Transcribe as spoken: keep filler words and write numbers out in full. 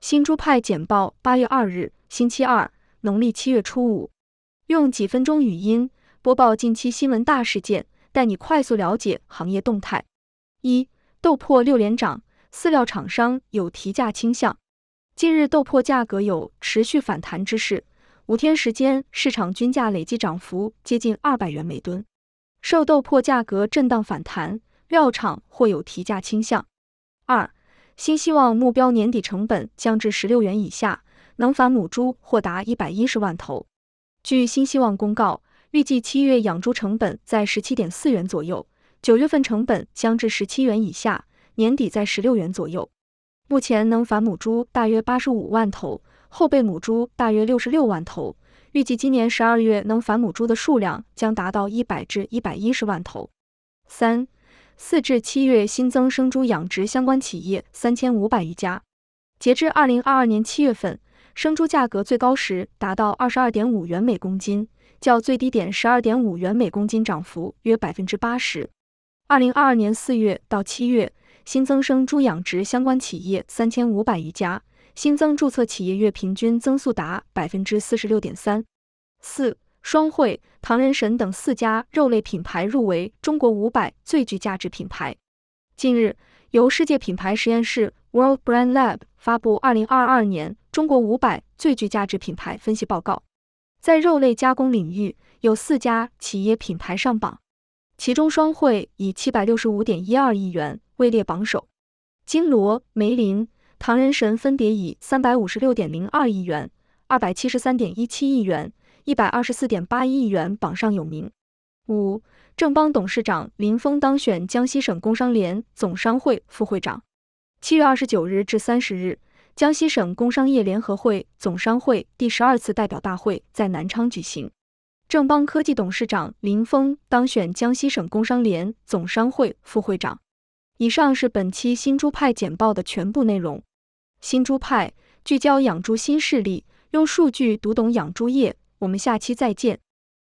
新猪派简报，八月二日，星期二，农历七月初五。用几分钟语音播报近期新闻大事件，带你快速了解行业动态。一、豆粕六连涨，饲料厂商有提价倾向。近日豆粕价格有持续反弹之势，五天时间市场均价累计涨幅接近二百元每吨。受豆粕价格震荡反弹，料厂或有提价倾向。二、新希望目标年底成本降至十六元以下，能繁母猪或达一百一十万头。据新希望公告，预计七月养猪成本在 十七点四元左右，九月份成本降至十七元以下，年底在十六元左右。目前能繁母猪大约八十五万头，后备母猪大约六十六万头，预计今年十二月能繁母猪的数量将达到一百至一百一十万头。三、四至七月新增生猪养殖相关企业三千五百余家。截至二零二二年七月份，生猪价格最高时达到 二十二点五元每公斤，较最低点 十二点五元每公斤涨幅约 百分之八十。二零二二年四月到七月，新增生猪养殖相关企业三千五百余家，新增注册企业月平均增速达 百分之四十六点三。四、双汇、唐人神等四家肉类品牌入围中国五百最具价值品牌。近日，由世界品牌实验室 World Brand Lab 发布二零二二年中国五百最具价值品牌分析报告，在肉类加工领域，有四家企业品牌上榜，其中双汇以 七百六十五点一二亿元位列榜首，金锣、梅林、唐人神分别以 三百五十六点零二亿元、二百七十三点一七亿元、一百二十四点八一亿元榜上有名。五、正邦董事长林峰当选江西省工商联总商会副会长。七月二十九日至三十日，江西省工商业联合会总商会第十二次代表大会在南昌举行。正邦科技董事长林峰当选江西省工商联总商会副会长。以上是本期新猪派简报的全部内容。新猪派聚焦养猪新势力，用数据读懂养猪业。我们下期再见。